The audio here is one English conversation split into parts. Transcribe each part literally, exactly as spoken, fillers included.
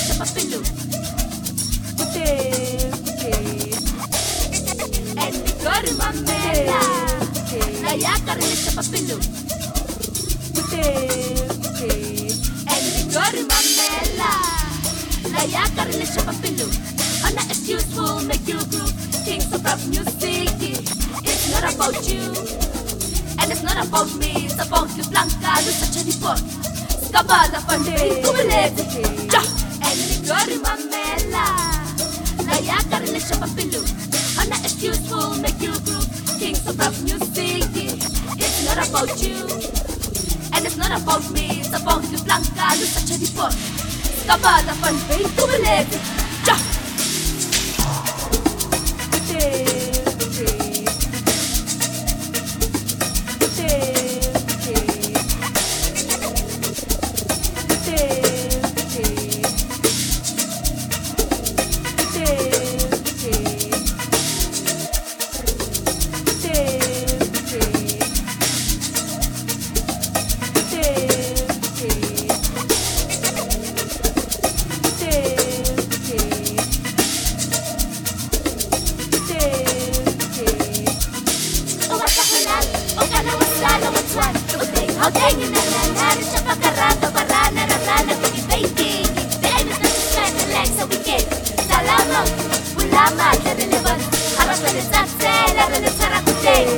siya papilu. Puti, puti. And Igor Mamela. Puti, Kaya ka rin siya papilu. puti, puti. And Igor Mamela. Kaya ka rin siya papilu. An excuse will make you groove. Things of rap music. It's not about you. And it's not about me. It's about you, Blanca. Lusa Chanipot. Skabala Fande. Kumalete. Ja. And Igor Mamela. Kaya ka rin siya papilu. An excuse will make you groove. Things of rap music. It's not about you. And it's not about me. It's about you, Blanca. Lusa Chanipot. Skabala Fande. Kumalete. Ja. Puti, puti. Puti, puti. Puti, puti. Puti, puti. Puti, puti. Puti, puti. Puti, puti. Umatakulan, o kanawasan, o matwan. Tuutay, hauday niyo na nangyari siya pagkarata. Para nararana, pag-ibaiting. Di ay natasasyan na leg sa weekend. Salamat, wala man na relevant. Harap na lisatse, laro na sarakutin.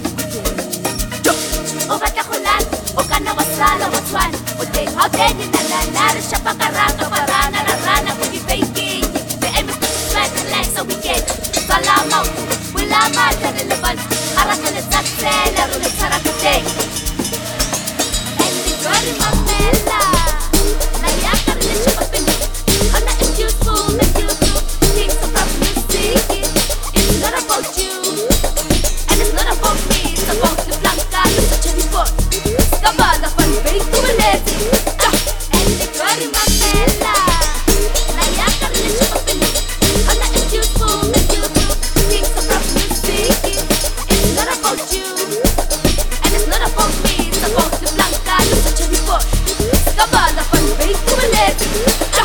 Umatakulan, o kanawasan, o matwan. Tuutay, hauday niyo na nangyari siya pagkarata. Para nararana, pag-ibaiting. Di ay natasasyan na leg sa weekend. Salamat, wala man na relevant. Harap na lisatse, laro na sarakutin. And Igor Mamela. Kaya ka rin siya papilu. An excuse will make you do things of rap music. It's not about you. And it's not about me. It's about you, Blanca. Lusa Chanipot. Skabala Fanbay. Kumalete. Ja. And Igor Mamela. Kaya ka rin siya papilu. An excuse will make you do things of rap music. It's not about you. And it's not about me. It's about you, Blanca. Lusa Chanipot. Skabala Fanbay. Kumalete. Ja.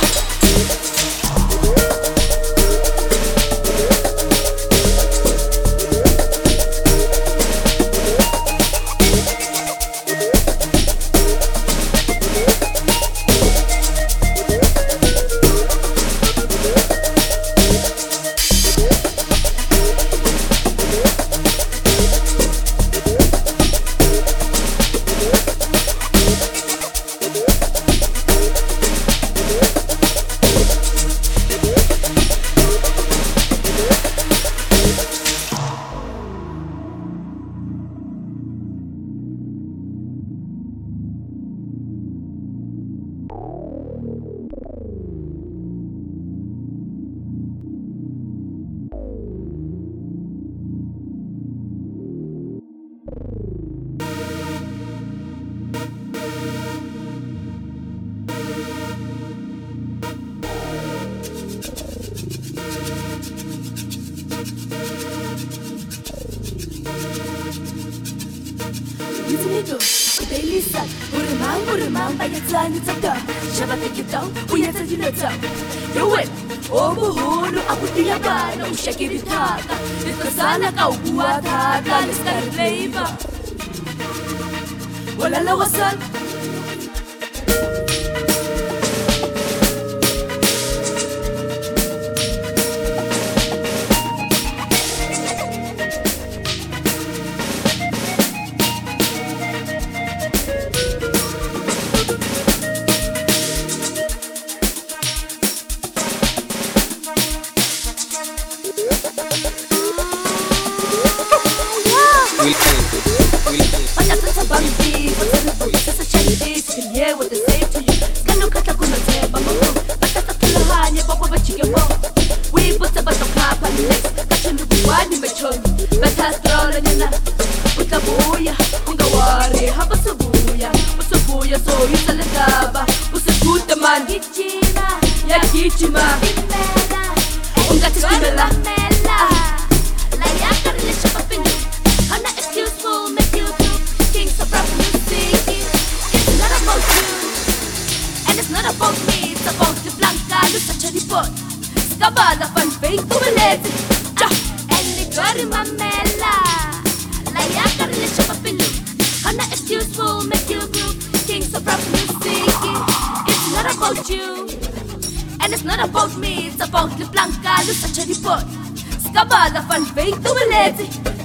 Izinido, udailisan, urumang, urumang, bayatsan at saka. Siya batikitaw, uyatan dinataw. Yawin, o buhulo, ako tiyaban, o siya kiritata. Dito sana kaubuhat, hatalis ka rin laiba. Wala lawasan. Pagkatan sa bangti, pagsanabog sa chantis. Kanya what they say to you. Ganun katagunan sa ibang mga. Pagkatatulahan niya, papabachigyan mo. Wibot sa batok kapalilis. Kasanubuan ni Machon. Batas trola niya na. Punta buya, kung gawari. Haba sa buya, usa buya, so yung saladaba. Usa guta man, Kichima, ya Kichima. Kung gatis kinala. Laya ka rin siya papinig. Hana excuse will make you do things of rap music. It's not about you. And it's not about me. It's about you, Blanca. sa ripot Scabala fan feito beleza Già, e le cori mamela La yacar le chapa pilu Hana excuse for make you group Things so proud music It's not about you And it's not about me It's about the blanca Lu sa ripot Scabala fan feito beleza